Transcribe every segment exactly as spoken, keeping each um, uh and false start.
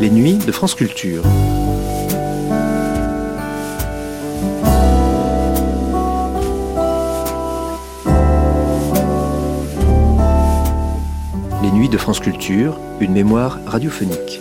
Les nuits de France Culture. Les nuits de France Culture, une mémoire radiophonique.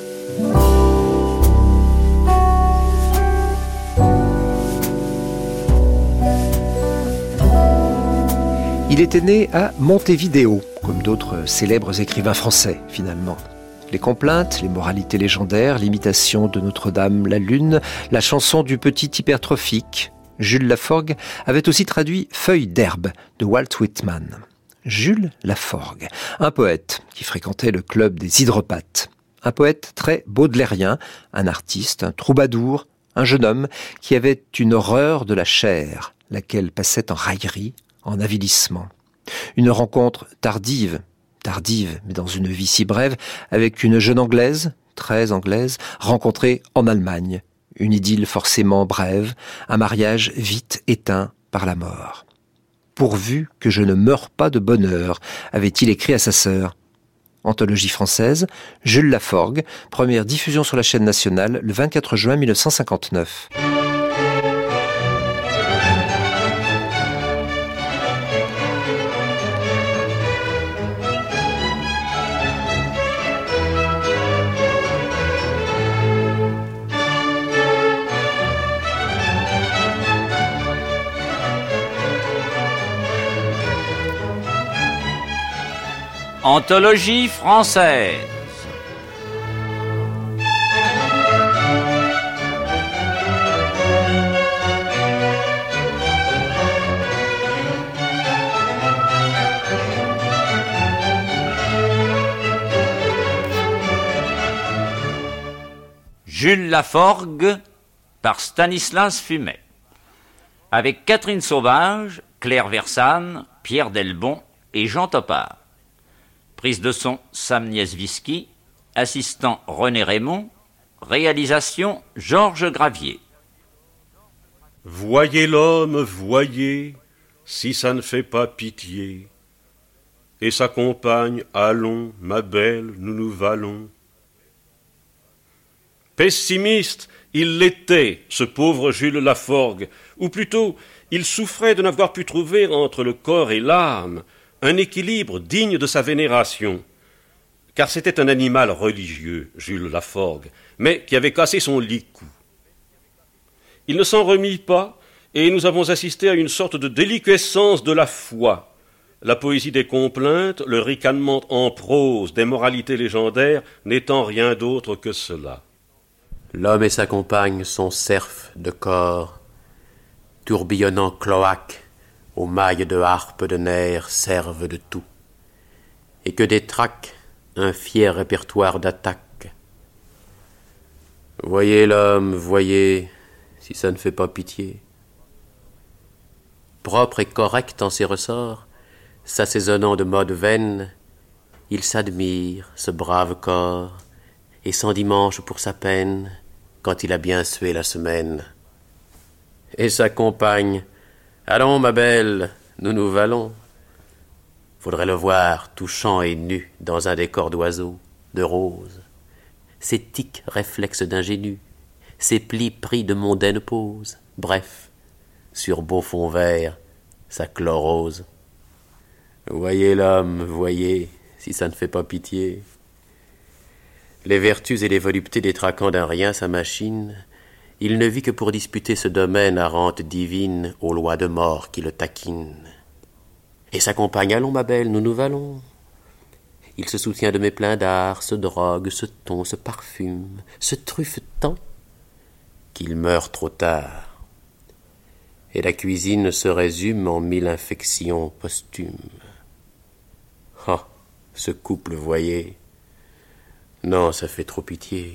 Il était né à Montevideo, comme d'autres célèbres écrivains français, finalement. Les complaintes, les moralités légendaires, l'imitation de Notre-Dame, la Lune, la chanson du petit hypertrophique. Jules Laforgue avait aussi traduit Feuilles d'herbe de Walt Whitman. Jules Laforgue, un poète qui fréquentait le club des hydropathes. Un poète très baudelairien, un artiste, un troubadour, un jeune homme qui avait une horreur de la chair, laquelle passait en raillerie, en avilissement. Une rencontre tardive, tardive, mais dans une vie si brève, avec une jeune Anglaise, très anglaise, rencontrée en Allemagne. Une idylle forcément brève, un mariage vite éteint par la mort. « Pourvu que je ne meure pas de bonheur », avait-il écrit à sa sœur. Anthologie française, Jules Laforgue, première diffusion sur la chaîne nationale le vingt-quatre juin mille neuf cent cinquante-neuf. Anthologie française. Jules Laforgue par Stanislas Fumet. Avec Catherine Sauvage, Claire Versanne, Pierre Delbon et Jean Topard. Prise de son Sam Nieswiski, assistant René Raymond, réalisation Georges Gravier. Voyez l'homme, voyez, si ça ne fait pas pitié. Et sa compagne, allons, ma belle, nous nous valons. Pessimiste, il l'était, ce pauvre Jules Laforgue, ou plutôt, il souffrait de n'avoir pu trouver entre le corps et l'âme un équilibre digne de sa vénération. Car c'était un animal religieux, Jules Laforgue, mais qui avait cassé son licou. Il ne s'en remit pas, et nous avons assisté à une sorte de déliquescence de la foi. La poésie des complaintes, le ricanement en prose des moralités légendaires n'étant rien d'autre que cela. L'homme et sa compagne sont cerfs de corps, tourbillonnant cloaques, aux mailles de harpe de nerfs servent de tout, et que des tracs, un fier répertoire d'attaques. Voyez l'homme, voyez, si ça ne fait pas pitié. Propre et correct en ses ressorts, s'assaisonnant de modes vaines, il s'admire, ce brave corps, et s'endimanche pour sa peine, quand il a bien sué la semaine. Et sa compagne, allons, ma belle, nous nous valons. Faudrait le voir touchant et nu dans un décor d'oiseaux, de roses. Ses tics réflexes d'ingénu, ses plis pris de mondaine pose. Bref, sur beau fond vert, sa chlorose. Voyez l'homme, voyez, si ça ne fait pas pitié. Les vertus et les voluptés détraquant d'un rien sa machine, il ne vit que pour disputer ce domaine à rente divine aux lois de mort qui le taquinent. Et sa compagne, allons ma belle, nous nous valons. Il se soutient de mes pleins d'art, se drogue, se tond, se parfume, se truffe tant qu'il meurt trop tard. Et la cuisine se résume en mille infections posthumes. Ah, ce couple, voyez, non, ça fait trop pitié.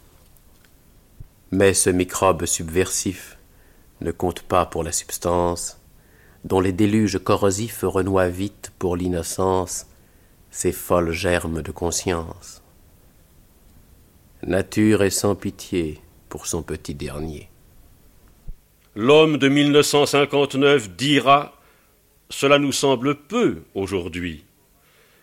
Mais ce microbe subversif ne compte pas pour la substance, dont les déluges corrosifs renoient vite pour l'innocence ces folles germes de conscience. Nature est sans pitié pour son petit dernier. L'homme de mille neuf cent cinquante-neuf dira « Cela nous semble peu aujourd'hui ».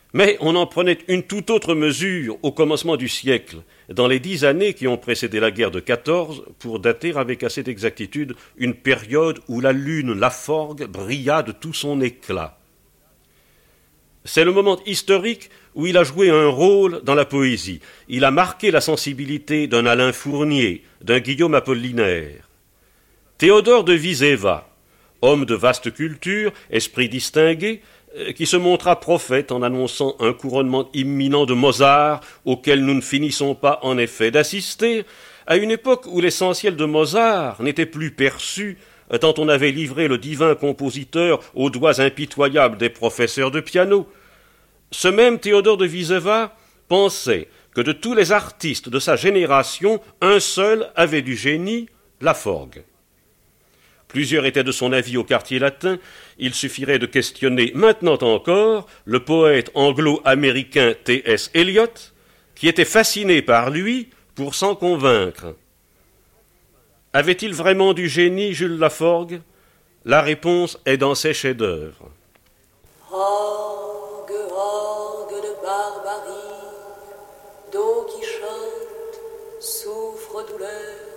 Mais on en prenait une toute autre mesure au commencement du siècle, dans les dix années qui ont précédé la guerre de quatorze, pour dater avec assez d'exactitude une période où la lune Laforgue brilla de tout son éclat. C'est le moment historique où il a joué un rôle dans la poésie. Il a marqué la sensibilité d'un Alain Fournier, d'un Guillaume Apollinaire. Théodore de Vizeva, homme de vaste culture, esprit distingué, qui se montra prophète en annonçant un couronnement imminent de Mozart, auquel nous ne finissons pas en effet d'assister, à une époque où l'essentiel de Mozart n'était plus perçu, tant on avait livré le divin compositeur aux doigts impitoyables des professeurs de piano. Ce même Théodore de Vizeva pensait que de tous les artistes de sa génération, un seul avait du génie, Laforgue. Plusieurs étaient de son avis au quartier latin, il suffirait de questionner maintenant encore le poète anglo-américain T S Eliot, qui était fasciné par lui pour s'en convaincre. Avait-il vraiment du génie, Jules Laforgue? La réponse est dans ses chefs-d'œuvre. Orgue, orgue de barbarie, Don Quichotte souffre douleur,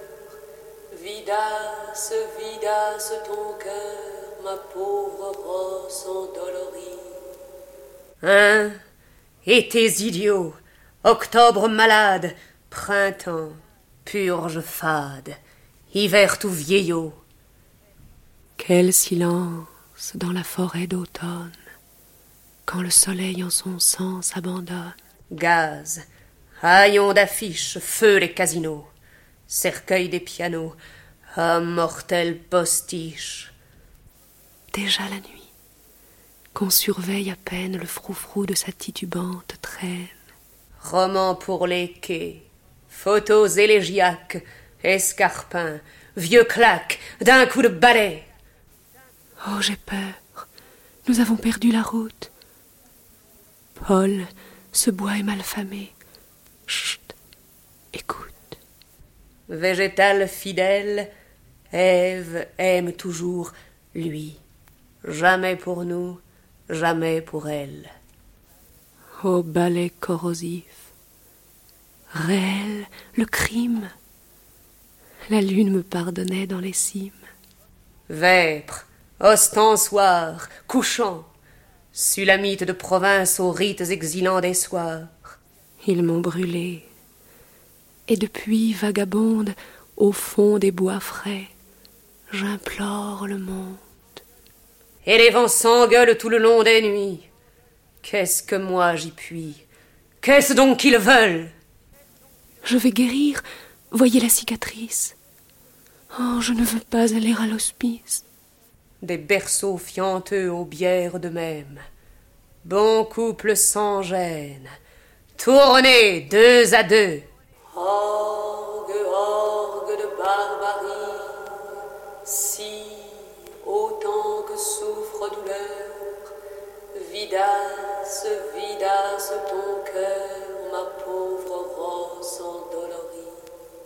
vidasse, vidasse ton cœur, ma pauvre rosse endolorie. Hein? Étés idiots, octobre malade, printemps, purge fade, hiver tout vieillot. Quel silence dans la forêt d'automne, quand le soleil en son sang s'abandonne. Gaz, haillons d'affiches, feu les casinos, cercueil des pianos, ah mortel postiche. Déjà la nuit, qu'on surveille à peine le froufrou de sa titubante traîne. Romans pour les quais, photos élégiaques, escarpins, vieux claques, d'un coup de balai. Oh, j'ai peur, nous avons perdu la route. Paul, ce bois est malfamé. Chut, écoute. Végétal fidèle, Ève aime toujours lui. Jamais pour nous, jamais pour elle. Ô balai corrosif, réel, le crime. La lune me pardonnait dans les cimes. Vêpres, ostensoir, couchant, Sulamite de province aux rites exilants des soirs. Ils m'ont brûlé, et depuis vagabonde au fond des bois frais, j'implore le monde. Et les vents s'engueulent tout le long des nuits. Qu'est-ce que moi j'y puis? Qu'est-ce donc qu'ils veulent? Je vais guérir, voyez la cicatrice. Oh, je ne veux pas aller à l'hospice. Des berceaux fianteux aux bières de même. Bon couple sans gêne. Tournez deux à deux. Orgue, orgue de barbarie, si autant que souffre douleur, vidasse, vidasse ton cœur, ma pauvre rose endolorie.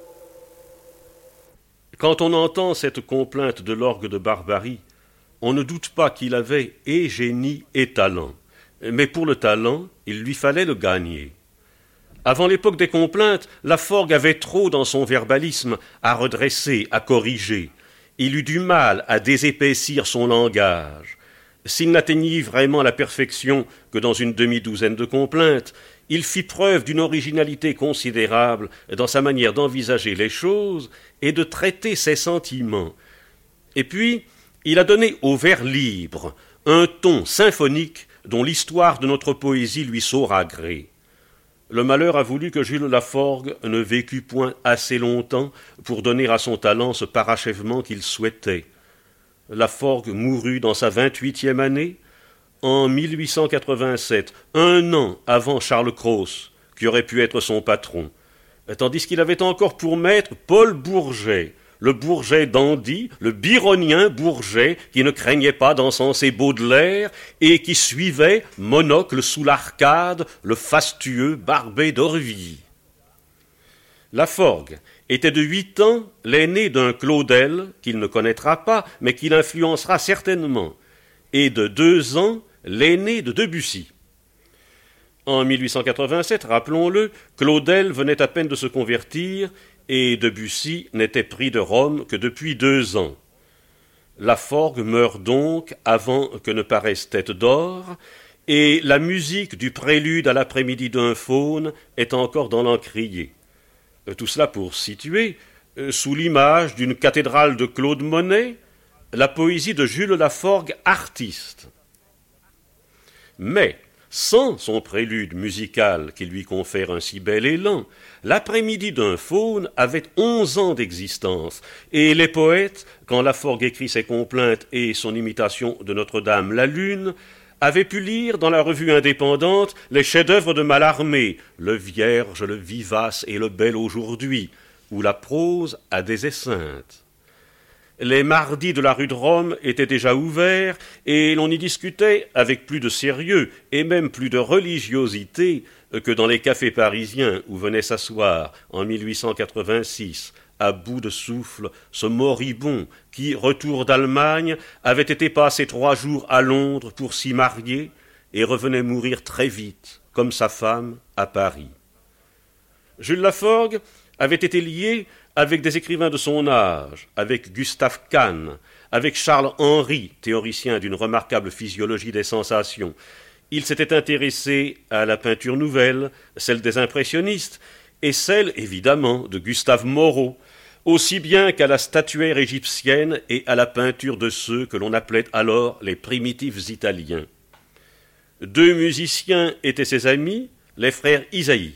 Quand on entend cette complainte de l'orgue de barbarie, on ne doute pas qu'il avait et génie et talent. Mais pour le talent, il lui fallait le gagner. Avant l'époque des complaintes, Laforgue avait trop dans son verbalisme à redresser, à corriger. Il eut du mal à désépaissir son langage. S'il n'atteignit vraiment la perfection que dans une demi-douzaine de complaintes, il fit preuve d'une originalité considérable dans sa manière d'envisager les choses et de traiter ses sentiments. Et puis, il a donné au vers libre un ton symphonique dont l'histoire de notre poésie lui saura gré. Le malheur a voulu que Jules Laforgue ne vécût point assez longtemps pour donner à son talent ce parachèvement qu'il souhaitait. Laforgue mourut dans sa vingt-huitième année, en mille huit cent quatre-vingt-sept, un an avant Charles Cros, qui aurait pu être son patron, tandis qu'il avait encore pour maître Paul Bourget, le Bourget dandy, le byronien Bourget, qui ne craignait pas d'encenser Baudelaire et qui suivait, monocle sous l'arcade, le fastueux Barbé d'Aurevilly. Laforgue était de huit ans l'aîné d'un Claudel, qu'il ne connaîtra pas, mais qu'il influencera certainement, et de deux ans l'aîné de Debussy. En mille huit cent quatre-vingt-sept, rappelons-le, Claudel venait à peine de se convertir et Debussy n'était pris de Rome que depuis deux ans. Laforgue meurt donc avant que ne paraisse Tête d'or, et la musique du prélude à l'après-midi d'un faune est encore dans l'encrier. Tout cela pour situer, sous l'image d'une cathédrale de Claude Monet, la poésie de Jules Laforgue, artiste. Mais, sans son prélude musical qui lui confère un si bel élan, l'après-midi d'un faune avait onze ans d'existence, et les poètes, quand Laforgue écrit ses complaintes et son imitation de Notre-Dame la Lune, avaient pu lire dans la revue indépendante les chefs-d'œuvre de Mallarmé, le Vierge, le Vivace et le Bel aujourd'hui, où la prose a des esseintes. Les mardis de la rue de Rome étaient déjà ouverts et l'on y discutait avec plus de sérieux et même plus de religiosité que dans les cafés parisiens où venait s'asseoir en mille huit cent quatre-vingt-six, à bout de souffle, ce moribond qui, retour d'Allemagne, avait été passé trois jours à Londres pour s'y marier et revenait mourir très vite, comme sa femme, à Paris. Jules Laforgue avait été lié avec des écrivains de son âge, avec Gustave Kahn, avec Charles Henry, théoricien d'une remarquable physiologie des sensations. Il s'était intéressé à la peinture nouvelle, celle des impressionnistes, et celle, évidemment, de Gustave Moreau, aussi bien qu'à la statuaire égyptienne et à la peinture de ceux que l'on appelait alors les primitifs italiens. Deux musiciens étaient ses amis, les frères Isaïe.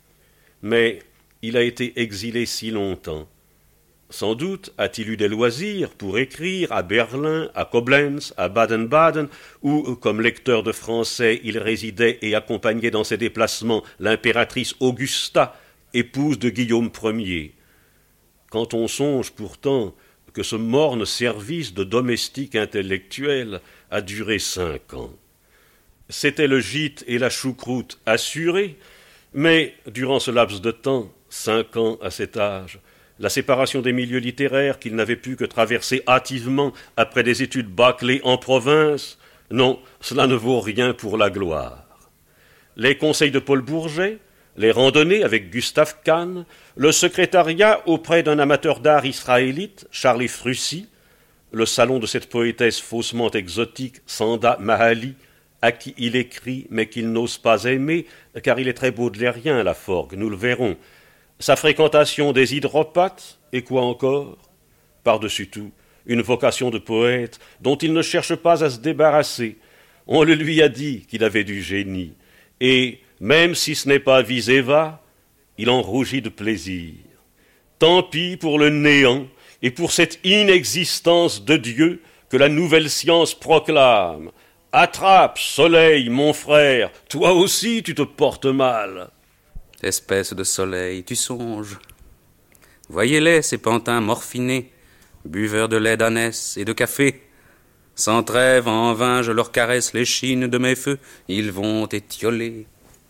Mais il a été exilé si longtemps. Sans doute a-t-il eu des loisirs pour écrire à Berlin, à Koblenz, à Baden-Baden, où, comme lecteur de français, il résidait et accompagnait dans ses déplacements l'impératrice Augusta, épouse de Guillaume Ier. Quand on songe pourtant que ce morne service de domestique intellectuel a duré cinq ans. C'était le gîte et la choucroute assurés, mais durant ce laps de temps, cinq ans à cet âge, la séparation des milieux littéraires qu'il n'avait pu que traverser hâtivement après des études bâclées en province, non, cela ne vaut rien pour la gloire. Les conseils de Paul Bourget, les randonnées avec Gustave Kahn, le secrétariat auprès d'un amateur d'art israélite, Charlie Frucy, le salon de cette poétesse faussement exotique, Sanda Mahali, à qui il écrit mais qu'il n'ose pas aimer, car il est très baudelairien, Laforgue, nous le verrons, sa fréquentation des hydropathes, et quoi encore? Par-dessus tout, une vocation de poète dont il ne cherche pas à se débarrasser. On le lui a dit qu'il avait du génie, et, même si ce n'est pas Viseva, il en rougit de plaisir. Tant pis pour le néant et pour cette inexistence de Dieu que la nouvelle science proclame. Attrape, soleil, mon frère, toi aussi tu te portes mal. Espèce de soleil, tu songes. Voyez-les, ces pantins morphinés, buveurs de lait d'ânesse et de café. Sans trêve, en vain, je leur caresse l'échine de mes feux, ils vont étioler.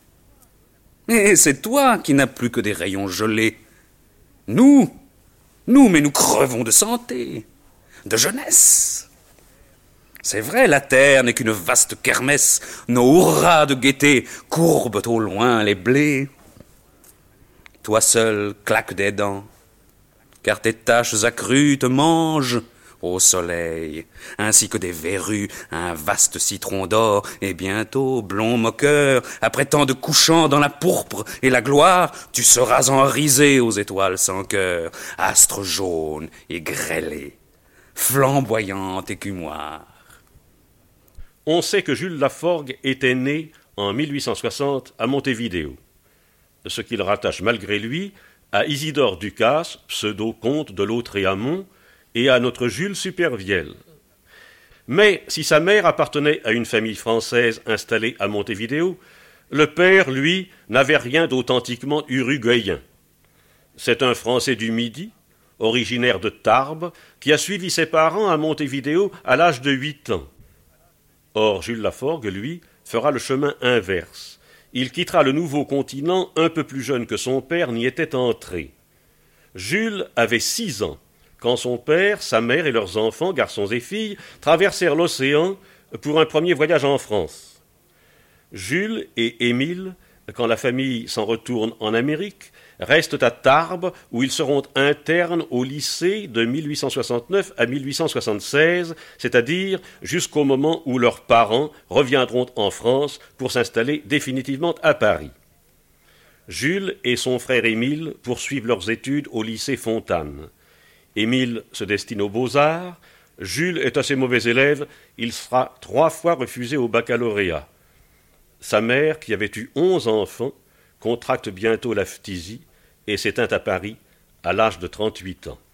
Et c'est toi qui n'as plus que des rayons gelés. Nous, nous, mais nous crevons de santé, de jeunesse. C'est vrai, la terre n'est qu'une vaste kermesse, nos hurrahs de gaieté courbent au loin les blés. Toi seul claque des dents, car tes taches accrues te mangent au soleil, ainsi que des verrues, un vaste citron d'or, et bientôt, blond moqueur, après tant de couchants dans la pourpre et la gloire, tu seras enrisé aux étoiles sans cœur, astre jaune et grêlé, flamboyant écumoire. On sait que Jules Laforgue était né en mille huit cent soixante à Montevideo, ce qu'il rattache malgré lui à Isidore Ducasse, pseudo-comte de Lautréamont, et à notre Jules Supervielle. Mais si sa mère appartenait à une famille française installée à Montevideo, le père, lui, n'avait rien d'authentiquement uruguayen. C'est un Français du Midi, originaire de Tarbes, qui a suivi ses parents à Montevideo à l'âge de huit ans. Or, Jules Laforgue, lui, fera le chemin inverse. Il quittera le nouveau continent un peu plus jeune que son père n'y était entré. Jules avait six ans, quand son père, sa mère et leurs enfants, garçons et filles, traversèrent l'océan pour un premier voyage en France. Jules et Émile, quand la famille s'en retourne en Amérique, restent à Tarbes où ils seront internes au lycée de mille huit cent soixante-neuf à mille huit cent soixante-seize, c'est-à-dire jusqu'au moment où leurs parents reviendront en France pour s'installer définitivement à Paris. Jules et son frère Émile poursuivent leurs études au lycée Fontane. Émile se destine aux beaux-arts. Jules est assez mauvais élève, il sera trois fois refusé au baccalauréat. Sa mère, qui avait eu onze enfants, contracte bientôt la phtisie et s'éteint à Paris à l'âge de trente-huit ans.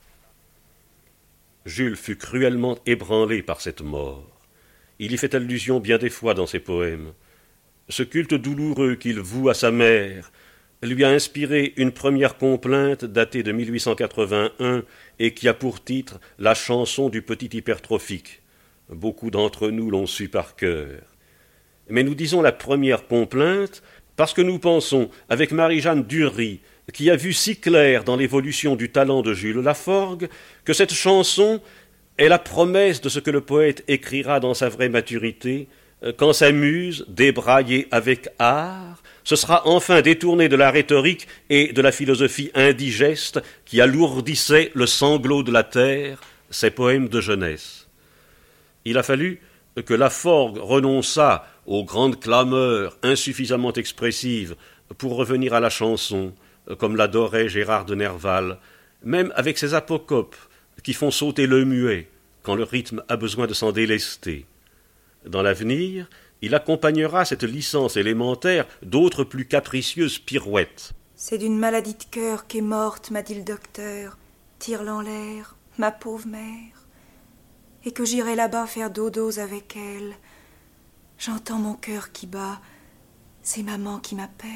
Jules fut cruellement ébranlé par cette mort. Il y fait allusion bien des fois dans ses poèmes. Ce culte douloureux qu'il voue à sa mère lui a inspiré une première complainte datée de mille huit cent quatre-vingt-un et qui a pour titre « La chanson du petit hypertrophique ». Beaucoup d'entre nous l'ont su par cœur. Mais nous disons la première complainte parce que nous pensons, avec Marie-Jeanne Dury, qui a vu si clair dans l'évolution du talent de Jules Laforgue, que cette chanson est la promesse de ce que le poète écrira dans sa vraie maturité, quand sa muse, débraillée avec art, se sera enfin détournée de la rhétorique et de la philosophie indigeste qui alourdissaient le sanglot de la terre, ses poèmes de jeunesse. Il a fallu que Laforgue renonçât aux grandes clameurs insuffisamment expressives pour revenir à la chanson, comme l'adorait Gérard de Nerval, même avec ses apocopes qui font sauter le muet quand le rythme a besoin de s'en délester. Dans l'avenir, il accompagnera cette licence élémentaire d'autres plus capricieuses pirouettes. C'est d'une maladie de cœur qu'est morte, m'a dit le docteur. Tire-la en l'air, ma pauvre mère, et que j'irai là-bas faire dodos avec elle. J'entends mon cœur qui bat, c'est maman qui m'appelle.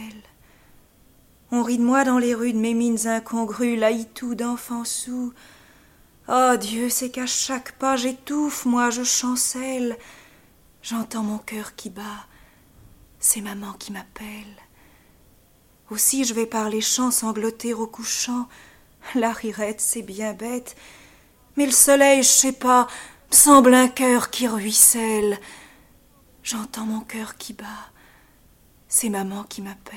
On rit de moi dans les rues de mes mines incongrues, laïtou d'enfants sous. Oh Dieu, c'est qu'à chaque pas j'étouffe, moi je chancelle. J'entends mon cœur qui bat, c'est maman qui m'appelle. Aussi je vais par les champs sangloter au couchant. La rirette, c'est bien bête, mais le soleil, je sais pas, me semble un cœur qui ruisselle. J'entends mon cœur qui bat, c'est maman qui m'appelle.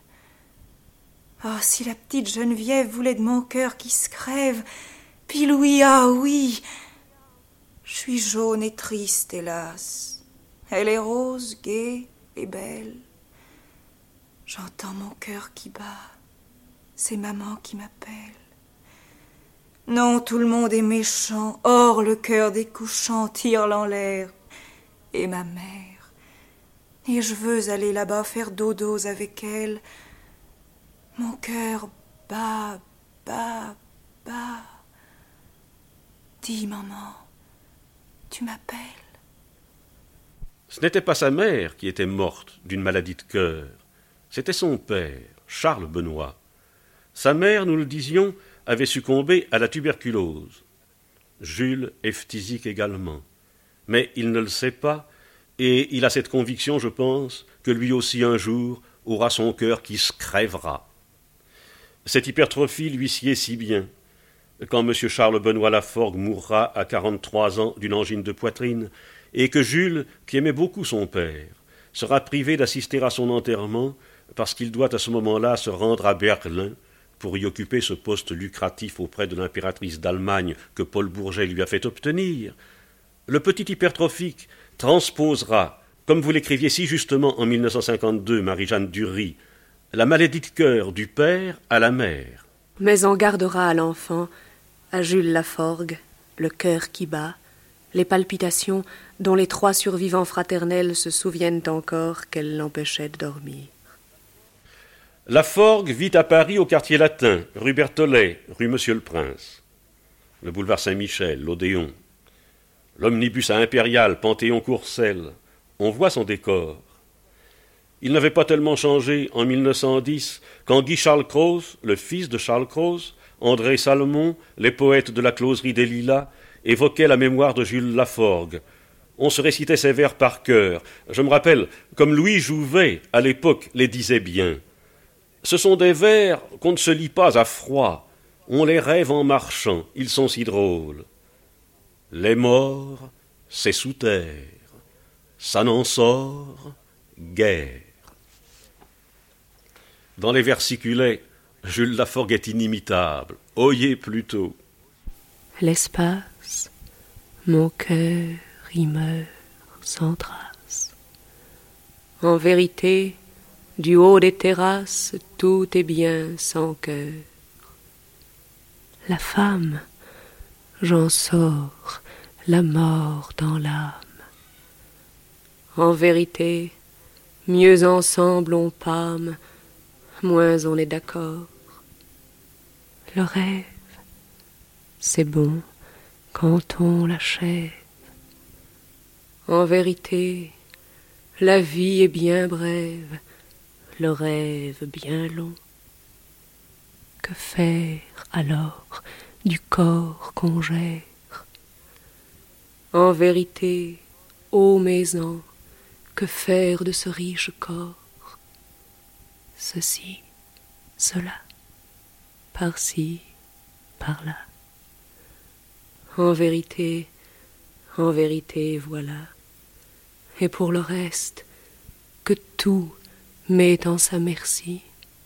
Oh, si la petite Geneviève voulait de mon cœur qui se crève, puis Louis, ah oui, je suis jaune et triste, hélas. Elle est rose, gaie et belle. J'entends mon cœur qui bat, c'est maman qui m'appelle. Non, tout le monde est méchant, or le cœur des couchants tire en l'air. Et ma mère, et je veux aller là-bas faire dodos avec elle. Mon cœur bat, bat, bat. Dis, maman, tu m'appelles? Ce n'était pas sa mère qui était morte d'une maladie de cœur, c'était son père, Charles Benoît. Sa mère, nous le disions, avait succombé à la tuberculose. Jules est phtisique également, mais il ne le sait pas, et il a cette conviction, je pense, que lui aussi un jour aura son cœur qui se crèvera. Cette hypertrophie lui sied si bien. Quand M. Charles Benoît Laforgue mourra à quarante-trois ans d'une angine de poitrine, et que Jules, qui aimait beaucoup son père, sera privé d'assister à son enterrement parce qu'il doit à ce moment-là se rendre à Berlin pour y occuper ce poste lucratif auprès de l'impératrice d'Allemagne que Paul Bourget lui a fait obtenir, le petit hypertrophique transposera, comme vous l'écriviez si justement en mille neuf cent cinquante-deux, Marie-Jeanne Dury, la maladie de cœur du père à la mère. Mais on gardera à l'enfant, à Jules Laforgue, le cœur qui bat, les palpitations dont les trois survivants fraternels se souviennent encore qu'elles l'empêchaient de dormir. Laforgue vit à Paris au quartier latin, rue Berthollet, rue Monsieur-le-Prince. Le boulevard Saint-Michel, l'Odéon. L'omnibus à Impérial, Panthéon-Courcelles. On voit son décor. Il n'avait pas tellement changé en mille neuf cent dix quand Guy Charles Cros, le fils de Charles Cros, André Salmon, les poètes de la closerie des Lilas, évoquaient la mémoire de Jules Laforgue. On se récitait ses vers par cœur. Je me rappelle, comme Louis Jouvet, à l'époque, les disait bien. Ce sont des vers qu'on ne se lit pas à froid. On les rêve en marchant, ils sont si drôles. Les morts, c'est sous terre. Ça n'en sort guerre. Dans les versiculets, Jules Laforgue est inimitable. Oyez plutôt. L'espace, mon cœur y meurt sans trace. En vérité, du haut des terrasses, tout est bien sans cœur. La femme, j'en sors, la mort dans l'âme. En vérité, mieux ensemble on pâme, moins on est d'accord. Le rêve, c'est bon quand on l'achève. En vérité, la vie est bien brève, le rêve bien long. Que faire alors du corps qu'on gère? En vérité, ô maison, que faire de ce riche corps? Ceci, cela, par-ci, par-là. En vérité, en vérité, voilà. Et pour le reste, que tout met en sa merci.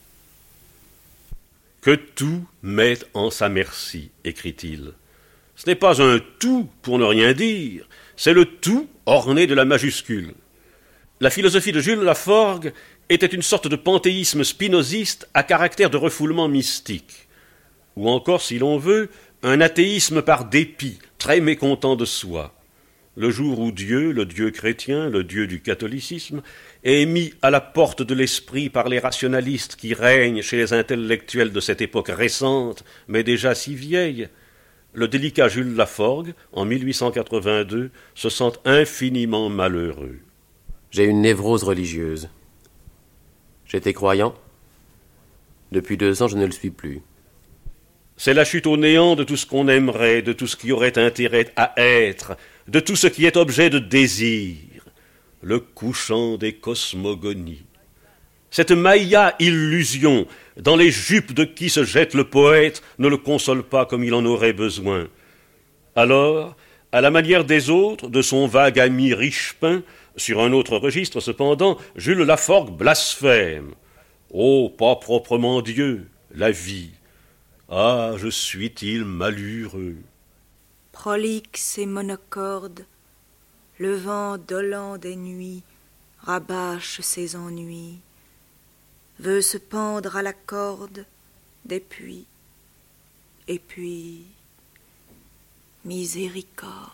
Que tout met en sa merci, écrit-il. Ce n'est pas un tout pour ne rien dire, c'est le tout orné de la majuscule. La philosophie de Jules Laforgue était une sorte de panthéisme spinoziste à caractère de refoulement mystique, ou encore, si l'on veut, un athéisme par dépit, très mécontent de soi. Le jour où Dieu, le Dieu chrétien, le Dieu du catholicisme, est mis à la porte de l'esprit par les rationalistes qui règnent chez les intellectuels de cette époque récente, mais déjà si vieille, le délicat Jules Laforgue, en mille huit cent quatre-vingt-deux, se sent infiniment malheureux. J'ai une névrose religieuse. J'étais croyant. Depuis deux ans, je ne le suis plus. C'est la chute au néant de tout ce qu'on aimerait, de tout ce qui aurait intérêt à être, de tout ce qui est objet de désir, le couchant des cosmogonies. Cette Maya illusion, dans les jupes de qui se jette le poète, ne le console pas comme il en aurait besoin. Alors, à la manière des autres, de son vague ami Richepin, sur un autre registre cependant, Jules Laforgue blasphème. Oh, pas proprement Dieu, la vie. Ah, je suis-il malheureux. Prolixe et monocorde, le vent dolent des nuits rabâche ses ennuis, veut se pendre à la corde des puits, et puis miséricorde.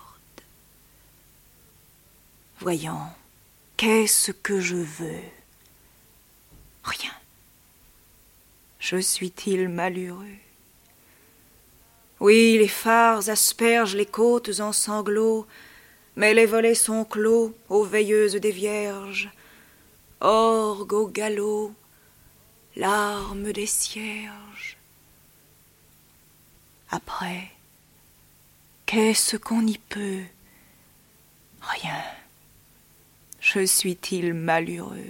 Voyons, qu'est-ce que je veux? Rien. Je suis-il malheureux? Oui, les phares aspergent les côtes en sanglots, mais les volets sont clos aux veilleuses des vierges. Orgue au galop, larmes des cierges. Après, qu'est-ce qu'on y peut? Rien. Je suis-il malheureux?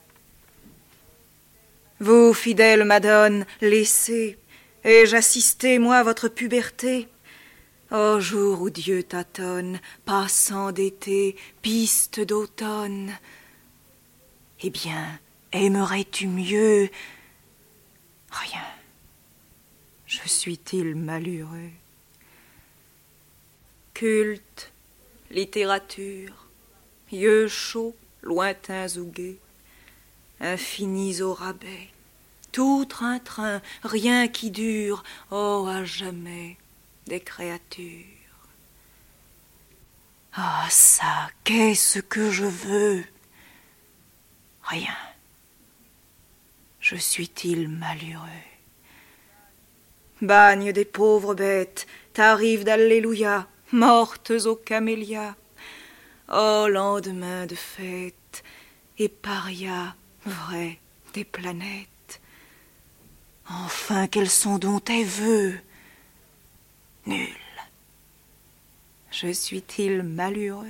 Vous, fidèle Madone, laissez, ai-je assisté, moi, à votre puberté? Ô jour où Dieu tâtonne, passant d'été, piste d'automne. Eh bien, aimerais-tu mieux? Rien. Je suis-il malheureux? Culte, littérature, yeux chauds, lointains ou gais, infinis au rabais, tout train-train, rien qui dure, oh, à jamais, des créatures. Ah, ça, qu'est-ce que je veux? Rien. Je suis-il malheureux? Bagne des pauvres bêtes, tarifs d'Alléluia, mortes aux camélias. Oh, lendemain de fête, et paria, vrai, des planètes. Enfin, quels sont donc tes vœux? Nul. Je suis-il malheureux?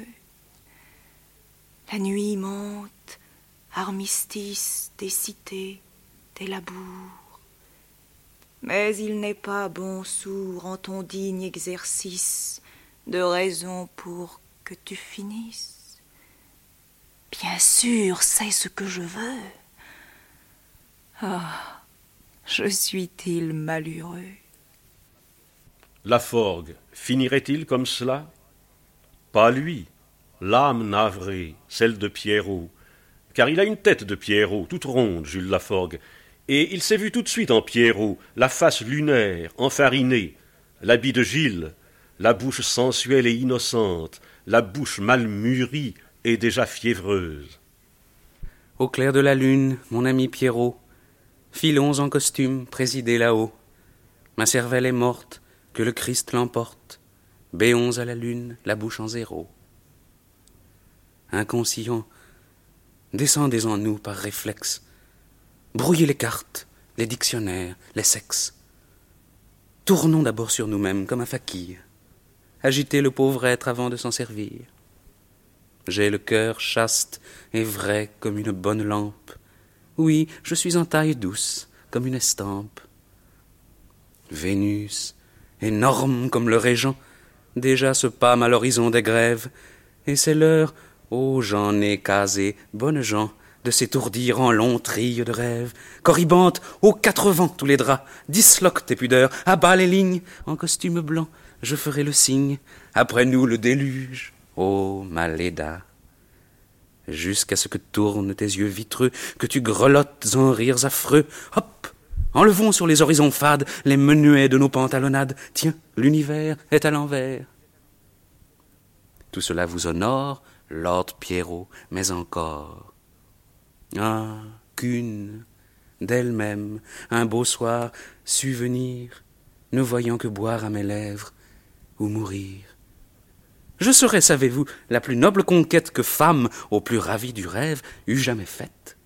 La nuit monte, armistice des cités, des labours. Mais il n'est pas bon sourd en ton digne exercice de raison pour que tu finisses. Bien sûr, c'est ce que je veux. Ah, je suis-il malheureux. Laforgue finirait-il comme cela? Pas lui, l'âme navrée, celle de Pierrot, car il a une tête de Pierrot, toute ronde, Jules Laforgue, et il s'est vu tout de suite en Pierrot, la face lunaire, enfarinée, l'habit de Gilles, la bouche sensuelle et innocente, la bouche mal mûrie et déjà fiévreuse. Au clair de la lune, mon ami Pierrot, filons en costume, présidés là-haut. Ma cervelle est morte, que le Christ l'emporte. Béons à la lune, la bouche en zéro. Inconscient, descendez en nous par réflexe. Brouillez les cartes, les dictionnaires, les sexes. Tournons d'abord sur nous-mêmes comme un fakir. Agitez le pauvre être avant de s'en servir. J'ai le cœur chaste et vrai comme une bonne lampe. Oui, je suis en taille douce comme une estampe. Vénus, énorme comme le régent, déjà se pâme à l'horizon des grèves, et c'est l'heure, ô j'en ai casé, bonnes gens, de s'étourdir en longs trilles de rêves. Corribante, aux quatre vents tous les draps, disloque tes pudeurs, abat les lignes, en costume blanc, je ferai le signe, après nous le déluge, ô Maléda. Jusqu'à ce que tournent tes yeux vitreux, que tu grelottes en rires affreux, hop, enlevons sur les horizons fades les menuets de nos pantalonnades. Tiens, l'univers est à l'envers. Tout cela vous honore, Lord Pierrot, mais encore. Ah, qu'une, d'elle-même, un beau soir, sut venir, ne voyant que boire à mes lèvres ou mourir. Je serais, savez-vous, la plus noble conquête que femme, au plus ravi du rêve, eût jamais faite.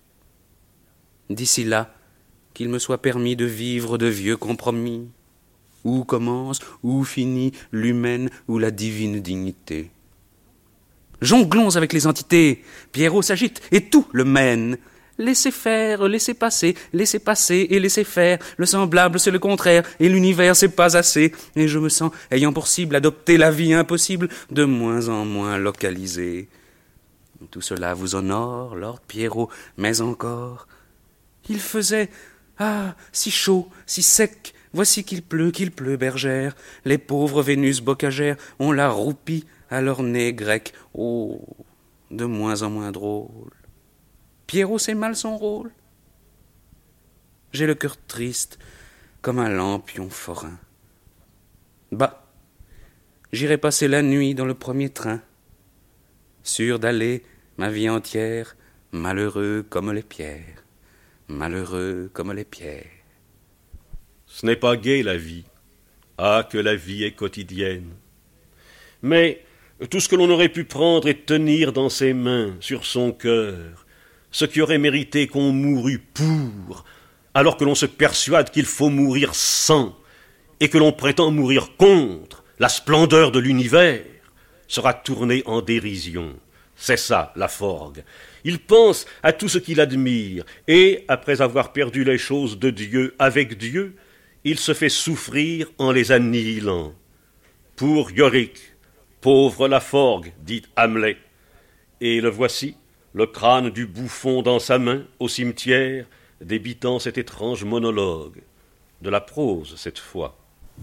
D'ici là, qu'il me soit permis de vivre de vieux compromis, où commence, où finit l'humaine ou la divine dignité. Jonglons avec les entités, Pierrot s'agite et tout le mène. Laissez faire, laissez passer, laissez passer et laissez faire. Le semblable c'est le contraire et l'univers c'est pas assez. Et je me sens, ayant pour cible adopter la vie impossible, de moins en moins localisée. Tout cela vous honore, Lord Pierrot, mais encore. Il faisait, ah, si chaud, si sec. Voici qu'il pleut, qu'il pleut, bergère. Les pauvres Vénus bocagères ont la roupie à leur nez grec. Oh, de moins en moins drôle. Pierrot sait mal son rôle. J'ai le cœur triste comme un lampion forain. Bah, j'irai passer la nuit dans le premier train, sûr d'aller ma vie entière, malheureux comme les pierres, malheureux comme les pierres. Ce n'est pas gai la vie. Ah, que la vie est quotidienne. Mais tout ce que l'on aurait pu prendre et tenir dans ses mains, sur son cœur, ce qui aurait mérité qu'on mourût pour, alors que l'on se persuade qu'il faut mourir sans, et que l'on prétend mourir contre la splendeur de l'univers, sera tourné en dérision. C'est ça, Laforgue. Il pense à tout ce qu'il admire, et, après avoir perdu les choses de Dieu avec Dieu, il se fait souffrir en les annihilant. Pour Yorick, pauvre Laforgue, dit Hamlet, et le voici, le crâne du bouffon dans sa main, au cimetière, débitant cet étrange monologue, de la prose cette fois.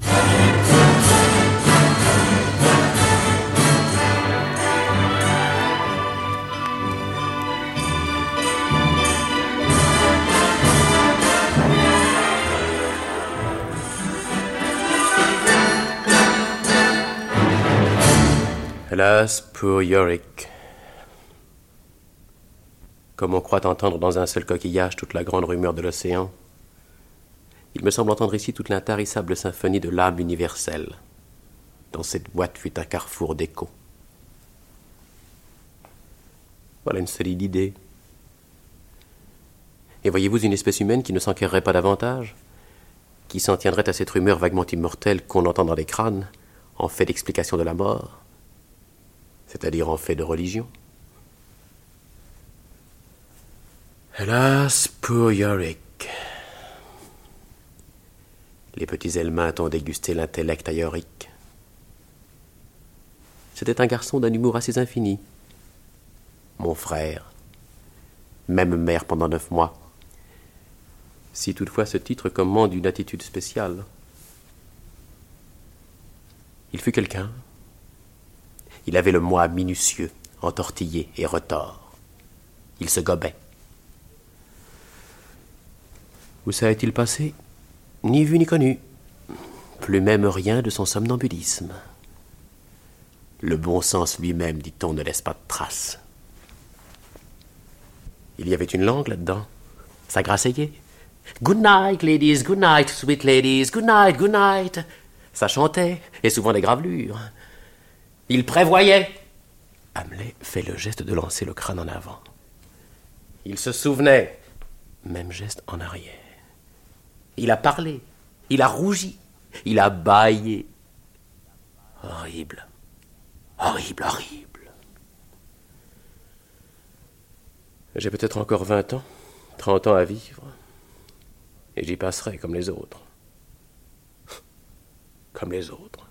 Hélas, pour Yorick. Comme on croit entendre dans un seul coquillage toute la grande rumeur de l'océan, il me semble entendre ici toute l'intarissable symphonie de l'âme universelle. Dans cette boîte fut un carrefour d'échos. Voilà une solide idée. Et voyez-vous une espèce humaine qui ne s'enquérerait pas davantage, qui s'en tiendrait à cette rumeur vaguement immortelle qu'on entend dans les crânes, en fait d'explication de la mort, c'est-à-dire en fait de religion. Hélas, pour Yorick. Les petits Helmins ont dégusté l'intellect à Yorick. C'était un garçon d'un humour assez infini. Mon frère, même mère pendant neuf mois. Si toutefois ce titre commande une attitude spéciale. Il fut quelqu'un. Il avait le moi minutieux, entortillé et retors. Il se gobait. Où ça est-il passé? Ni vu ni connu. Plus même rien de son somnambulisme. Le bon sens lui-même, dit-on, ne laisse pas de traces. Il y avait une langue là-dedans. Ça grasseyait. Good night, ladies, good night, sweet ladies, good night, good night. Ça chantait, et souvent des gravelures. Il prévoyait. Hamlet fait le geste de lancer le crâne en avant. Il se souvenait. Même geste en arrière. Il a parlé. Il a rougi. Il a bâillé. Horrible. Horrible, horrible. J'ai peut-être encore vingt ans, trente ans à vivre. Et j'y passerai comme les autres. Comme les autres.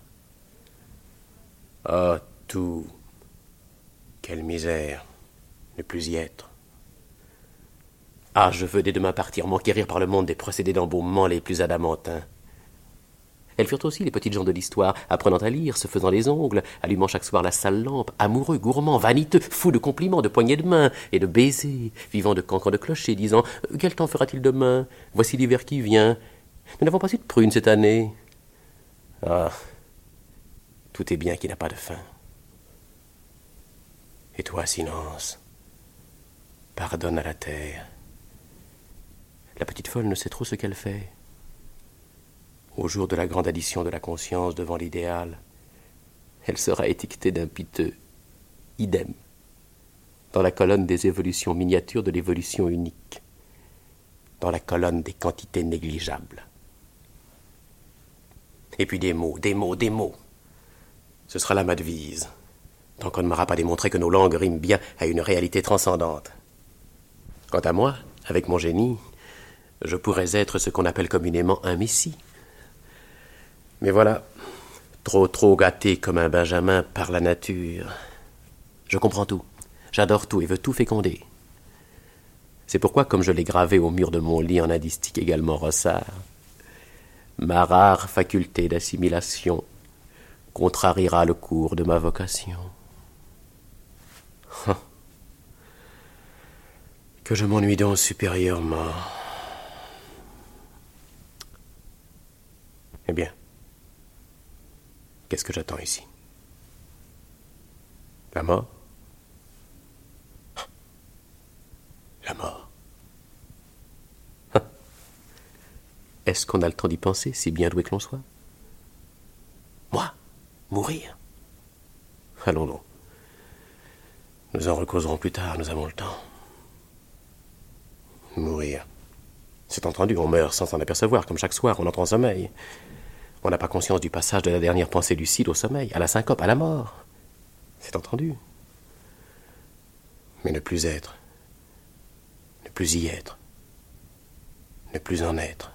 Oh, tout. Quelle misère. Ne plus y être. Ah, je veux dès demain partir, m'enquérir par le monde des procédés d'embaumement les plus adamantins. Elles furent aussi les petites gens de l'histoire, apprenant à lire, se faisant les ongles, allumant chaque soir la sale lampe, amoureux, gourmands, vaniteux, fous de compliments, de poignées de main et de baisers, vivant de cancans de clocher, disant « Quel temps fera-t-il demain? Voici l'hiver qui vient. Nous n'avons pas eu de prunes cette année. » Ah, tout est bien qui n'a pas de fin. Et toi, silence, pardonne à la terre. La petite folle ne sait trop ce qu'elle fait. Au jour de la grande addition de la conscience devant l'idéal, elle sera étiquetée d'un piteux idem dans la colonne des évolutions miniatures de l'évolution unique, dans la colonne des quantités négligeables. Et puis des mots, des mots, des mots. Ce sera là ma devise, tant qu'on ne m'aura pas démontré que nos langues riment bien à une réalité transcendante. Quant à moi, avec mon génie, je pourrais être ce qu'on appelle communément un messie. Mais voilà, trop trop gâté comme un benjamin par la nature. Je comprends tout, j'adore tout et veux tout féconder. C'est pourquoi, comme je l'ai gravé au mur de mon lit en indistique également Rossard, ma rare faculté d'assimilation contrariera le cours de ma vocation. Que je m'ennuie donc supérieurement. Eh bien, qu'est-ce que j'attends ici? La mort? La mort. Est-ce qu'on a le temps d'y penser, si bien doué que l'on soit? Moi? Mourir? Allons donc. Nous en recauserons plus tard, nous avons le temps. Mourir. C'est entendu, on meurt sans s'en apercevoir, comme chaque soir, on entre en sommeil. On n'a pas conscience du passage de la dernière pensée lucide au sommeil, à la syncope, à la mort. C'est entendu. Mais ne plus être, ne plus y être, ne plus en être,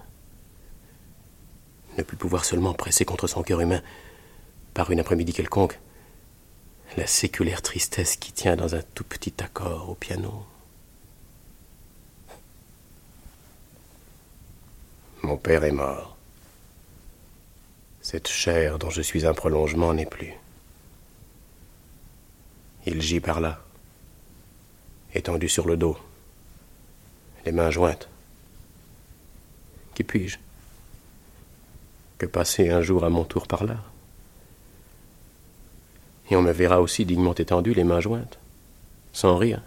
ne plus pouvoir seulement presser contre son cœur humain, par une après-midi quelconque, la séculaire tristesse qui tient dans un tout petit accord au piano. Mon père est mort. Cette chair dont je suis un prolongement n'est plus. Il gît par là, étendu sur le dos, les mains jointes. Qui puis-je? Que passer un jour à mon tour par là? Et on me verra aussi dignement étendu, les mains jointes, sans rire.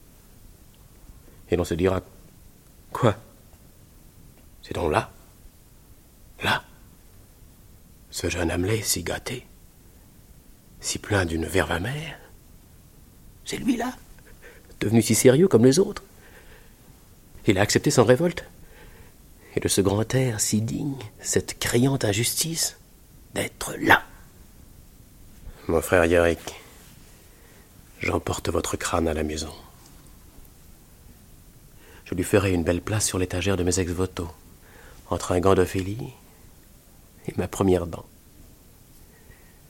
Et l'on se dira, quoi? C'est donc là? Là? Ce jeune Hamlet si gâté, si plein d'une verve amère, c'est lui là, devenu si sérieux comme les autres. Il a accepté sans révolte. Et de ce grand air si digne, cette criante injustice, d'être là. Mon frère Yorick, j'emporte votre crâne à la maison. Je lui ferai une belle place sur l'étagère de mes ex-voto, entre un gant d'Ophélie et ma première dent.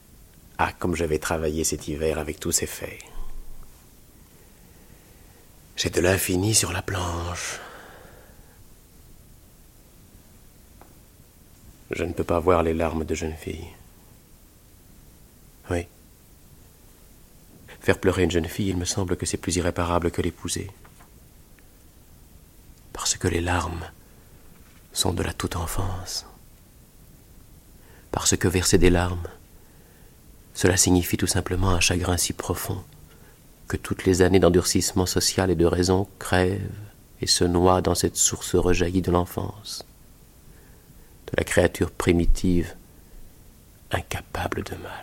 Ah, comme je vais travailler cet hiver avec tous ces faits. J'ai de l'infini sur la planche. Je ne peux pas voir les larmes de jeune fille. Oui. Faire pleurer une jeune fille, il me semble que c'est plus irréparable que l'épouser. Parce que les larmes sont de la toute enfance. Parce que verser des larmes, cela signifie tout simplement un chagrin si profond que toutes les années d'endurcissement social et de raison crèvent et se noient dans cette source rejaillie de l'enfance, de la créature primitive, incapable de mal.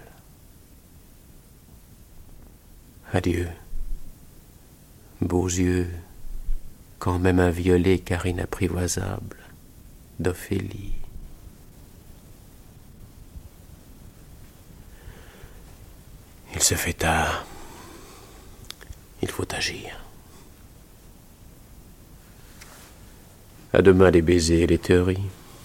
Adieu, beaux yeux, quand même un violet car inapprivoisable, d'Ophélie. Il se fait tard. Il faut agir. À demain les baisers et les théories.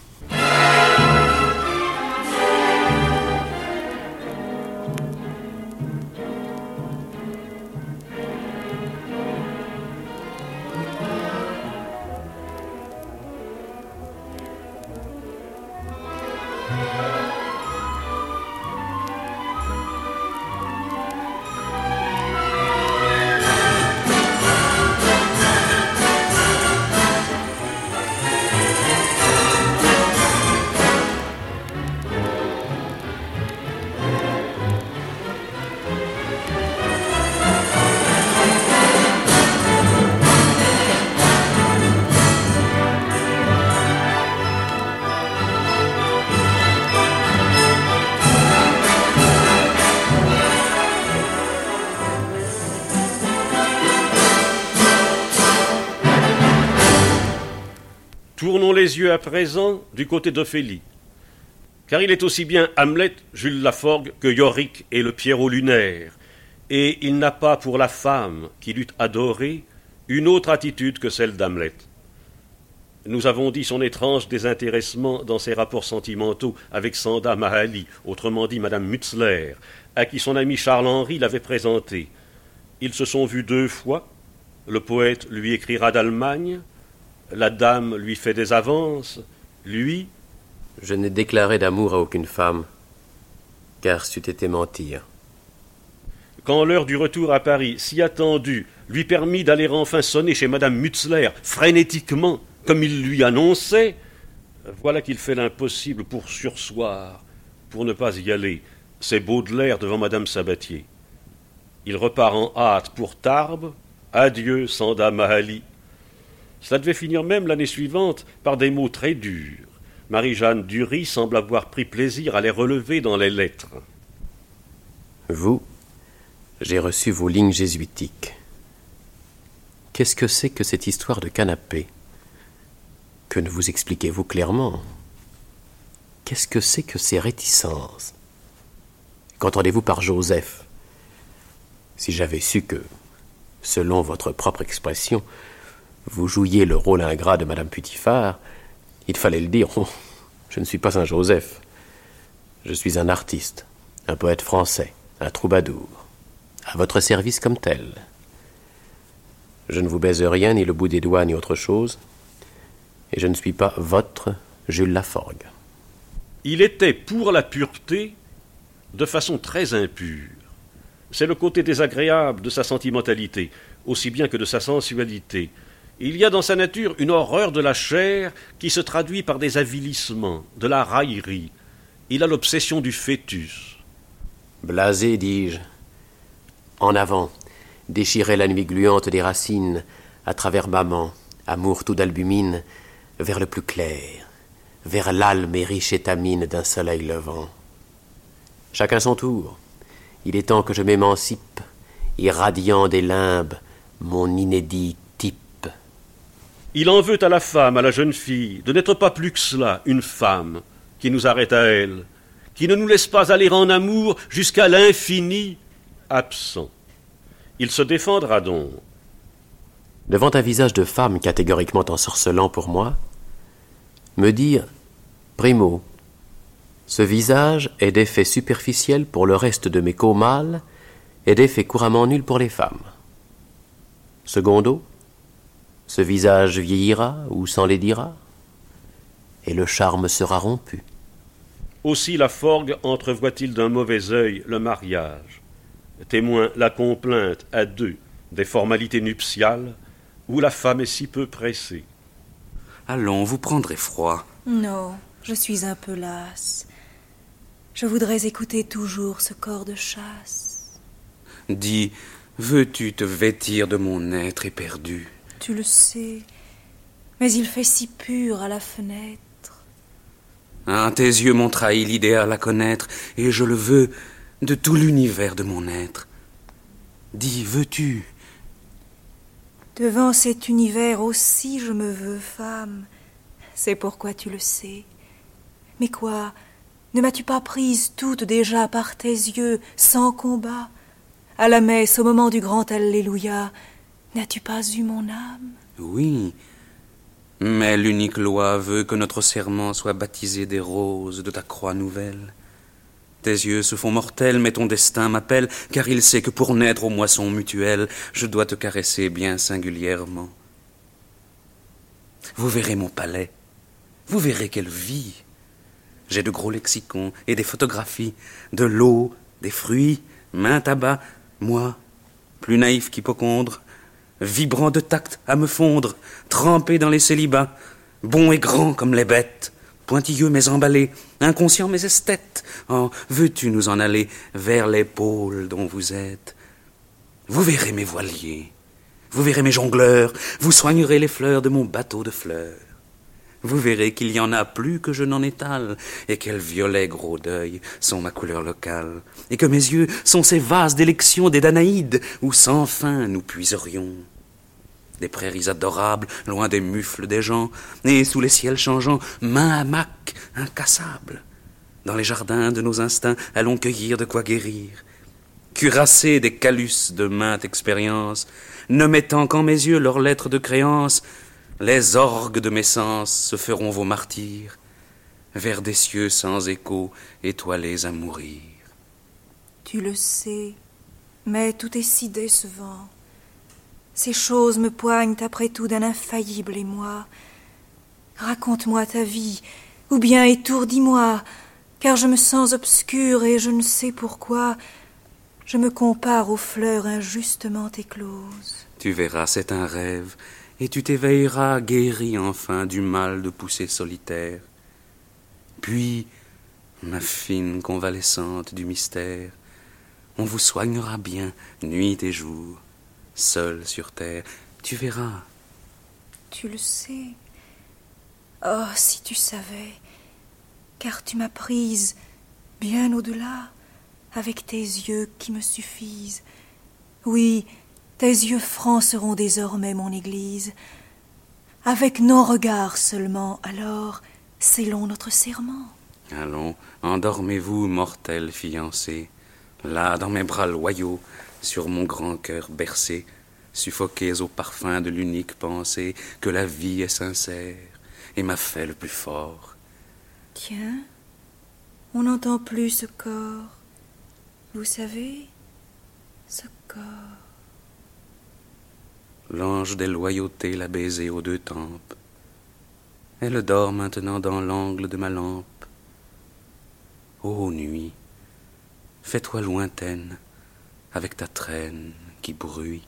Tournons les yeux à présent du côté d'Ophélie, car il est aussi bien Hamlet, Jules Laforgue, que Yorick et le Pierrot lunaire, et il n'a pas pour la femme qu'il eût adorée une autre attitude que celle d'Hamlet. Nous avons dit son étrange désintéressement dans ses rapports sentimentaux avec Sanda Mahaly, autrement dit Madame Mutzler, à qui son ami Charles-Henri l'avait présenté. Ils se sont vus deux fois, le poète lui écrira d'Allemagne, la dame lui fait des avances, lui... Je n'ai déclaré d'amour à aucune femme, car c'eût été mentir. Quand l'heure du retour à Paris, si attendue, lui permit d'aller enfin sonner chez Madame Mutzler, frénétiquement, comme il lui annonçait, voilà qu'il fait l'impossible pour sursoir, pour ne pas y aller. C'est Baudelaire devant Madame Sabatier. Il repart en hâte pour Tarbes. Adieu, Sanda Mahaly. Cela devait finir même l'année suivante par des mots très durs. Marie-Jeanne Dury semble avoir pris plaisir à les relever dans les lettres. Vous, j'ai reçu vos lignes jésuitiques. Qu'est-ce que c'est que cette histoire de canapé? Que ne vous expliquez-vous clairement? Qu'est-ce que c'est que ces réticences? Qu'entendez-vous par Joseph? Si j'avais su que, selon votre propre expression, vous jouiez le rôle ingrat de Madame Putiphar, il fallait le dire. Oh, je ne suis pas un Joseph. Je suis un artiste, un poète français, un troubadour, à votre service comme tel. Je ne vous baise rien, ni le bout des doigts, ni autre chose, et je ne suis pas votre Jules Laforgue. Il était pour la pureté de façon très impure. C'est le côté désagréable de sa sentimentalité, aussi bien que de sa sensualité. Il y a dans sa nature une horreur de la chair qui se traduit par des avilissements, de la raillerie. Il a l'obsession du fœtus. Blasé, dis-je. En avant, déchirer la nuit gluante des racines, à travers maman, amour tout d'albumine, vers le plus clair, vers l'alme et riche étamine d'un soleil levant. Chacun son tour. Il est temps que je m'émancipe, irradiant des limbes, mon inédit type. Il en veut à la femme, à la jeune fille, de n'être pas plus que cela, une femme, qui nous arrête à elle, qui ne nous laisse pas aller en amour jusqu'à l'infini absent. Il se défendra donc. Devant un visage de femme catégoriquement ensorcelant pour moi, me dire, primo, ce visage est d'effet superficiel pour le reste de mes co-mâles et d'effet couramment nul pour les femmes. Secondo, Ce visage vieillira ou s'en laidira, et le charme sera rompu. Aussi la Forgue entrevoit-il d'un mauvais œil le mariage, témoin la complainte à deux des formalités nuptiales où la femme est si peu pressée. Allons, vous prendrez froid. Non, je suis un peu lasse. Je voudrais écouter toujours ce corps de chasse. Dis, veux-tu te vêtir de mon être éperdu? Tu le sais, mais il fait si pur à la fenêtre. Ah, tes yeux m'ont trahi l'idéal à connaître, et je le veux de tout l'univers de mon être. Dis, veux-tu? Devant cet univers aussi je me veux femme. C'est pourquoi tu le sais. Mais quoi, ne m'as-tu pas prise toute déjà par tes yeux, sans combat? À la messe, au moment du grand Alléluia, n'as-tu pas eu mon âme? Oui, mais l'unique loi veut que notre serment soit baptisé des roses de ta croix nouvelle. Tes yeux se font mortels, mais ton destin m'appelle, car il sait que pour naître aux moissons mutuelles, je dois te caresser bien singulièrement. Vous verrez mon palais, vous verrez quelle vie. J'ai de gros lexicons et des photographies, de l'eau, des fruits, main tabac, moi, plus naïf qu'hypocondre, vibrant de tact à me fondre, trempé dans les célibats, bon et grand comme les bêtes, pointilleux mais emballé, inconscient mais esthète. Oh, veux-tu nous en aller vers les pôles dont vous êtes? Vous verrez mes voiliers, vous verrez mes jongleurs, vous soignerez les fleurs de mon bateau de fleurs. Vous verrez qu'il y en a plus que je n'en étale, et quels violets gros d'œil sont ma couleur locale, et que mes yeux sont ces vases d'élection des Danaïdes, où sans fin nous puiserions. Des prairies adorables, loin des mufles des gens, et sous les ciels changeants, main à mac, incassables. Dans les jardins de nos instincts, allons cueillir de quoi guérir. Cuirassés des calus de mainte expérience, ne mettant qu'en mes yeux leurs lettres de créance, les orgues de mes sens se feront vos martyrs, vers des cieux sans écho, étoilés à mourir. Tu le sais, mais tout est si décevant. Ces choses me poignent après tout d'un infaillible émoi. Raconte-moi ta vie, ou bien étourdis-moi, car je me sens obscure et je ne sais pourquoi. Je me compare aux fleurs injustement écloses. Tu verras, c'est un rêve, et tu t'éveilleras guéri enfin du mal de pousser solitaire. Puis, ma fine convalescente du mystère, on vous soignera bien nuit et jour, seul sur terre, tu verras. Tu le sais. Oh, si tu savais, car tu m'as prise bien au-delà, avec tes yeux qui me suffisent. Oui, tes yeux francs seront désormais mon église. Avec nos regards seulement, alors, scellons notre serment. Allons, endormez-vous, mortels fiancés, là, dans mes bras loyaux, sur mon grand cœur bercé, suffoqués au parfum de l'unique pensée que la vie est sincère et m'a fait le plus fort. Tiens, on n'entend plus ce corps. Vous savez, ce corps. L'ange des loyautés l'a baisé aux deux tempes. Elle dort maintenant dans l'angle de ma lampe. Ô nuit, fais-toi lointaine avec ta traîne qui bruit.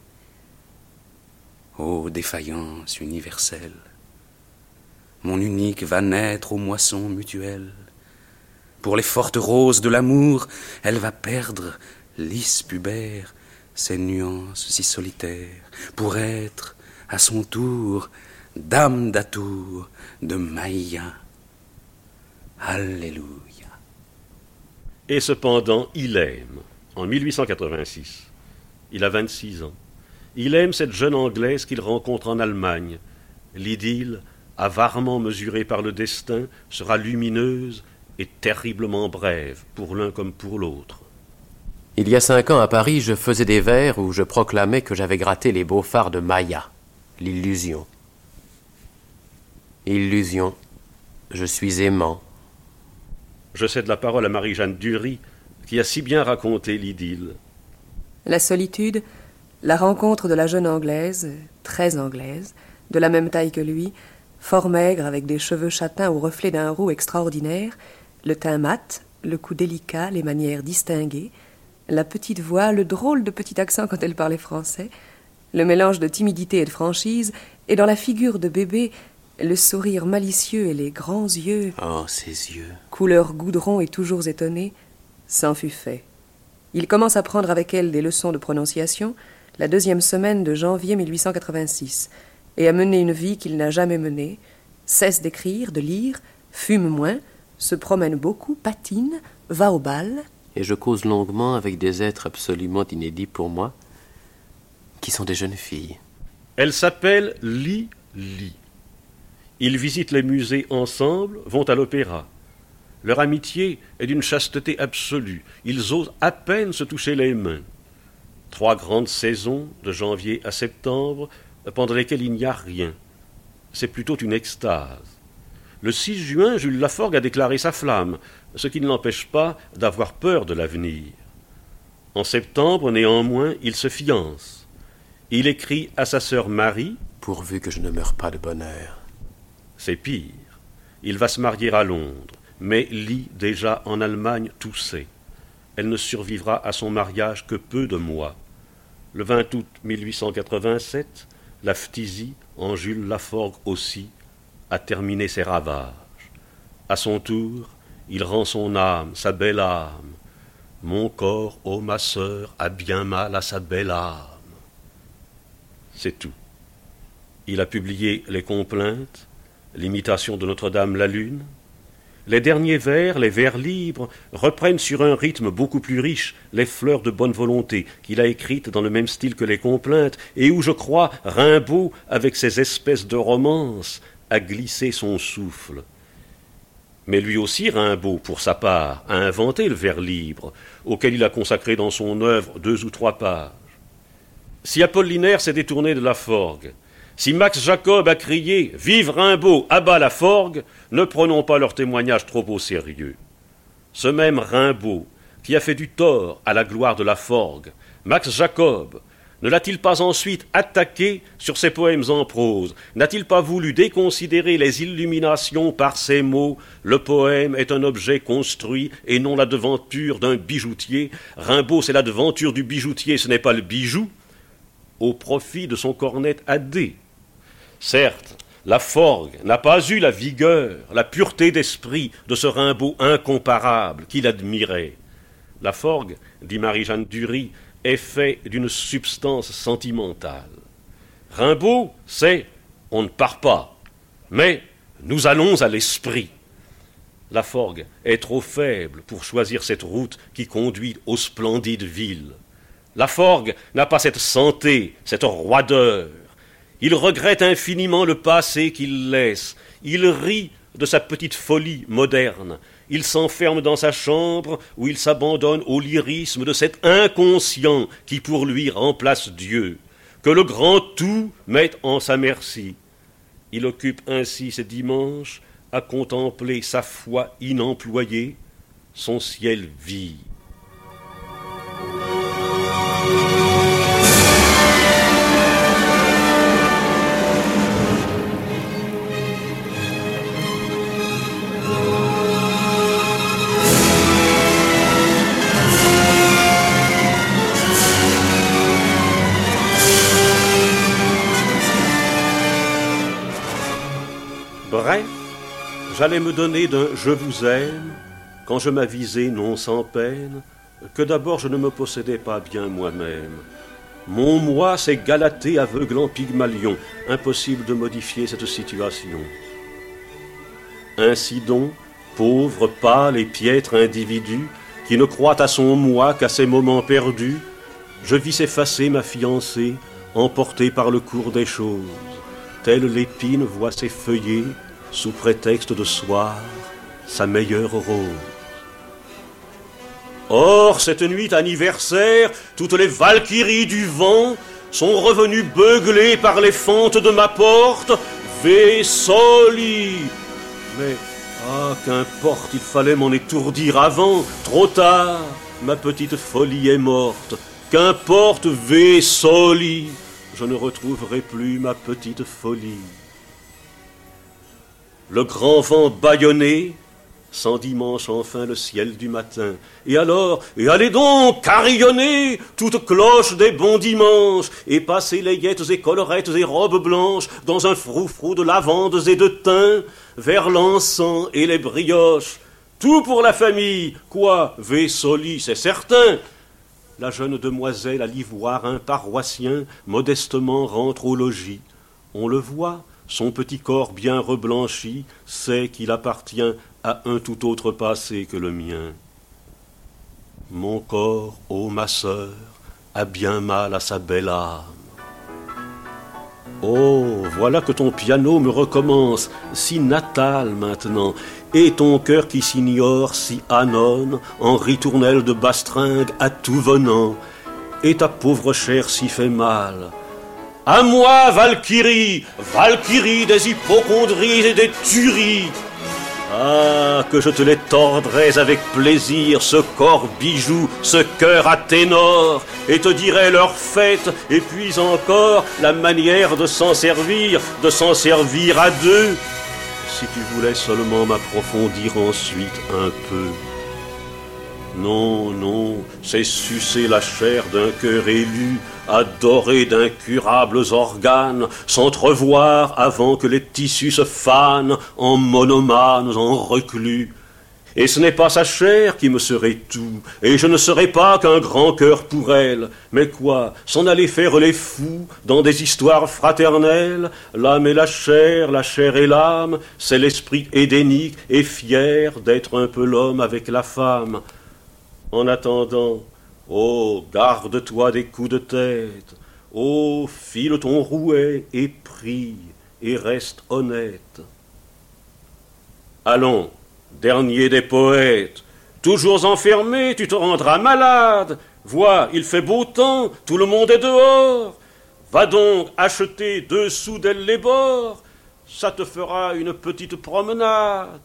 Ô défaillance universelle, mon unique va naître aux moissons mutuelles. Pour les fortes roses de l'amour, elle va perdre, lisse pubère, ses nuances si solitaires, pour être, à son tour, dame d'atour de Maïa. Alléluia. Et cependant, il aime, en mille huit cent quatre-vingt-six. Il a vingt-six ans. Il aime cette jeune Anglaise qu'il rencontre en Allemagne. L'idylle, avarement mesurée par le destin, sera lumineuse et terriblement brève, pour l'un comme pour l'autre. Il y a cinq ans, à Paris, je faisais des vers où je proclamais que j'avais gratté les beaux phares de Maïa, l'illusion. Illusion, je suis aimant. Je cède la parole à Marie-Jeanne Dury, qui a si bien raconté l'idylle. La solitude, la rencontre de la jeune Anglaise, très anglaise, de la même taille que lui, fort maigre, avec des cheveux châtains au reflet d'un roux extraordinaire, le teint mat, le cou délicat, les manières distinguées, la petite voix, le drôle de petit accent quand elle parlait français, le mélange de timidité et de franchise, et dans la figure de bébé, le sourire malicieux et les grands yeux. Oh, ces yeux. Couleur goudron et toujours étonné, c'en fut fait. Il commence à prendre avec elle des leçons de prononciation la deuxième semaine de janvier mille huit cent quatre-vingt-six, et à mener une vie qu'il n'a jamais menée, cesse d'écrire, de lire, fume moins, se promène beaucoup, patine, va au bal. Et je cause longuement avec des êtres absolument inédits pour moi, qui sont des jeunes filles. Elle s'appelle Li Li. Ils visitent les musées ensemble, vont à l'opéra. Leur amitié est d'une chasteté absolue. Ils osent à peine se toucher les mains. Trois grandes saisons, de janvier à septembre, pendant lesquelles il n'y a rien. C'est plutôt une extase. Le six juin, Jules Laforgue a déclaré sa flamme, ce qui ne l'empêche pas d'avoir peur de l'avenir. En septembre, néanmoins, il se fiance. Il écrit à sa sœur Marie « Pourvu que je ne meure pas de bonheur. » C'est pire. Il va se marier à Londres, mais Li, déjà en Allemagne, tout sait. Elle ne survivra à son mariage que peu de mois. Le vingt août mille huit cent quatre-vingt-sept, la phtisie, en Jules Laforgue aussi, a terminé ses ravages. À son tour, il rend son âme, sa belle âme. Mon corps, ô ma sœur, a bien mal à sa belle âme. C'est tout. Il a publié Les Complaintes, l'imitation de Notre-Dame la Lune. Les derniers vers, les vers libres, reprennent sur un rythme beaucoup plus riche les fleurs de bonne volonté qu'il a écrites dans le même style que les Complaintes, et où, je crois, Rimbaud, avec ses espèces de romances, a glissé son souffle. Mais lui aussi, Rimbaud, pour sa part, a inventé le vers libre, auquel il a consacré dans son œuvre deux ou trois pages. Si Apollinaire s'est détourné de Laforgue, si Max Jacob a crié « Vive Rimbaud, abat Laforgue », ne prenons pas leur témoignage trop au sérieux. Ce même Rimbaud, qui a fait du tort à la gloire de Laforgue, Max Jacob, ne l'a-t-il pas ensuite attaqué sur ses poèmes en prose? N'a-t-il pas voulu déconsidérer les illuminations par ces mots « Le poème est un objet construit et non la devanture d'un bijoutier. Rimbaud, c'est la devanture du bijoutier, ce n'est pas le bijou » au profit de son cornette à dés. Certes, Laforgue n'a pas eu la vigueur, la pureté d'esprit de ce Rimbaud incomparable qu'il admirait. Laforgue, dit Marie-Jeanne Dury, est fait d'une substance sentimentale. Rimbaud, c'est « on ne part pas », mais « nous allons à l'esprit ». Laforgue est trop faible pour choisir cette route qui conduit aux splendides villes. Laforgue n'a pas cette santé, cette roideur. Il regrette infiniment le passé qu'il laisse. Il rit de sa petite folie moderne. Il s'enferme dans sa chambre où il s'abandonne au lyrisme de cet inconscient qui pour lui remplace Dieu, que le grand tout mette en sa merci. Il occupe ainsi ses dimanches à contempler sa foi inemployée, son ciel vide. Bref, j'allais me donner d'un « je vous aime » quand je m'avisai non sans peine que d'abord je ne me possédais pas bien moi-même. Mon moi s'est galaté aveuglant Pygmalion, impossible de modifier cette situation. Ainsi donc, pauvre, pâle et piètre individu, qui ne croit à son moi qu'à ses moments perdus, je vis s'effacer ma fiancée, emportée par le cours des choses. Telle l'épine voit s'effeuiller, sous prétexte de soir, sa meilleure rose. Or, cette nuit anniversaire, toutes les valkyries du vent sont revenues beugler par les fentes de ma porte. Ve soli! Mais, ah, qu'importe, il fallait m'en étourdir avant. Trop tard, ma petite folie est morte. Qu'importe, ve soli! je ne retrouverai plus ma petite folie. Le grand vent bâillonné s'endimanche enfin le ciel du matin. Et alors, et allez donc, carillonner, toute cloche des bons dimanches, et passer layettes et collerettes et robes blanches dans un froufrou de lavandes et de thym, vers l'encens et les brioches. Tout pour la famille, quoi, vé soli, c'est certain. La jeune demoiselle à l'ivoire, un paroissien, modestement rentre au logis. On le voit, son petit corps bien reblanchi sait qu'il appartient à un tout autre passé que le mien. Mon corps, ô ma sœur, a bien mal à sa belle âme. Oh, voilà que ton piano me recommence, si natal maintenant, et ton cœur qui s'ignore si anon, en ritournelle de bastringue à tout venant, et ta pauvre chair si fait mal. À moi, Valkyrie, Valkyrie des hypocondries et des tueries. Ah, que je te les tordrais avec plaisir, ce corps bijou, ce cœur à ténor, et te dirais leur fête, et puis encore la manière de s'en servir, de s'en servir à deux, si tu voulais seulement m'approfondir ensuite un peu. Non, non, c'est sucer la chair d'un cœur élu, adorer d'incurables organes, s'entrevoir avant que les tissus se fanent en monomanes, en reclus. Et ce n'est pas sa chair qui me serait tout, et je ne serais pas qu'un grand cœur pour elle. Mais quoi, s'en aller faire les fous dans des histoires fraternelles? L'âme et la chair, la chair et l'âme, c'est l'esprit édénique et fier d'être un peu l'homme avec la femme. En attendant, oh, garde-toi des coups de tête, oh, file ton rouet et prie, et reste honnête. Allons, dernier des poètes, toujours enfermé, tu te rendras malade. Vois, il fait beau temps, tout le monde est dehors. Va donc acheter deux sous d'elle les bords, ça te fera une petite promenade.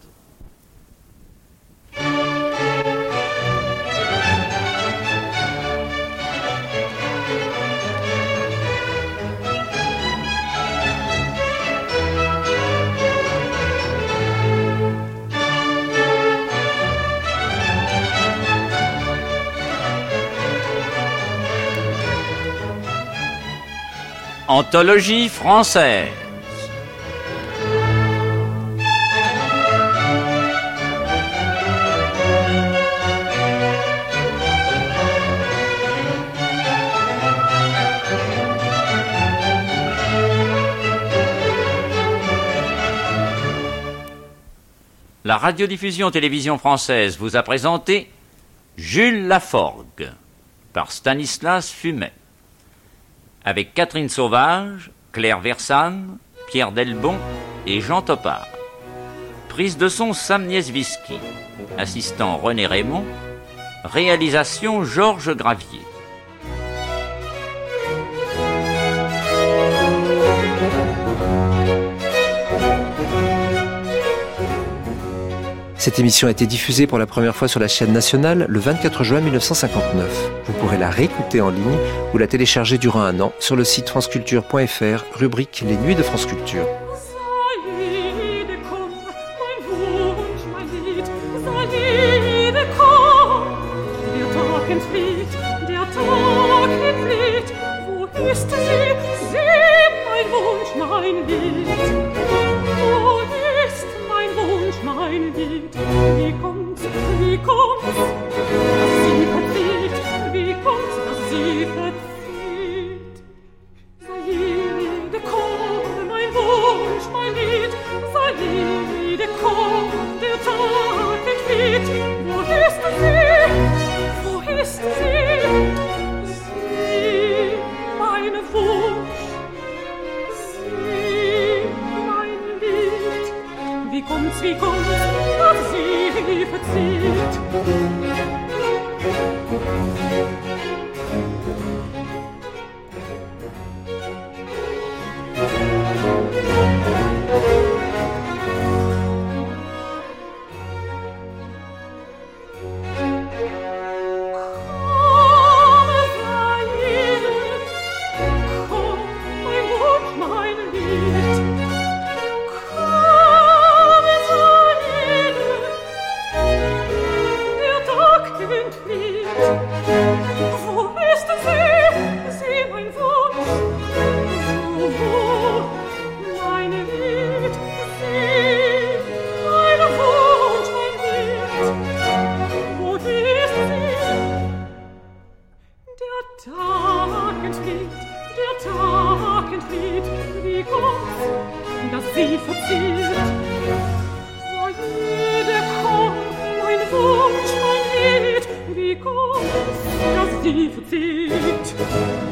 Anthologie française. La radiodiffusion télévision française vous a présenté Jules Laforgue par Stanislas Fumet, avec Catherine Sauvage, Claire Versanne, Pierre Delbon et Jean Topard. Prise de son Sam Nieswiski, assistant René Raymond, réalisation Georges Gravier. Cette émission a été diffusée pour la première fois sur la chaîne nationale le vingt-quatre juin mille neuf cent cinquante-neuf. Vous pourrez la réécouter en ligne ou la télécharger durant un an sur le site franceculture point f r, rubrique Les Nuits de France Culture. Mein Lied, wie kommt's, wie kommt's, dass sie verzieht, wie kommt's, dass sie verzieht? Sei jede komm, mein Wunsch, mein Lied, sei jede komm, der Tag entflieht. Wo ist sie, wo ist sie, sie, mein Wunsch, sie, mein Lied, wie kommt's, wie kommt's, dass sie verzieht? Komm, sie verzieht. So jeder kommt, mein Wunsch, mein Lied, wie kommt's, dass sie verzieht?